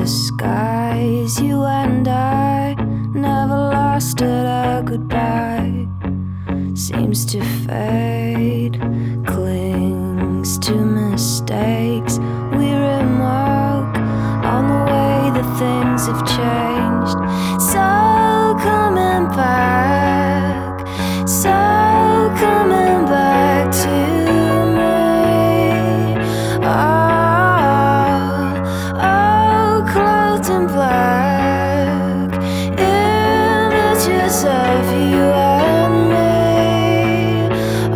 the skies. You and I never lasted a goodbye. Seems to fade, clings to mistakes. We remark on the way that things have changed. So coming back, so coming back to me. Oh, clothed in black, images of you and me.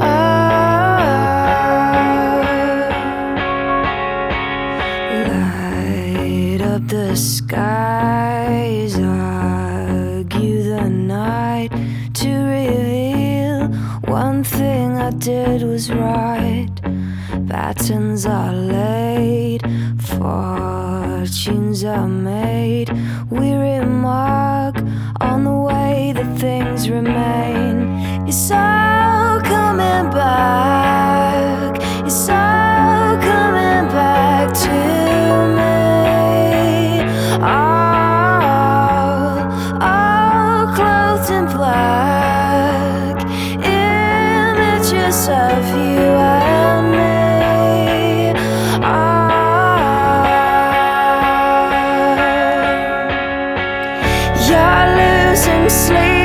Light up the skies, argue the night to reveal one thing I did was right. Patterns are laid, fortunes are made. We remark on the way that things remain. You're so coming back, you're so coming back to me. Oh, clothed in black, images of you and me. You're losing sleep.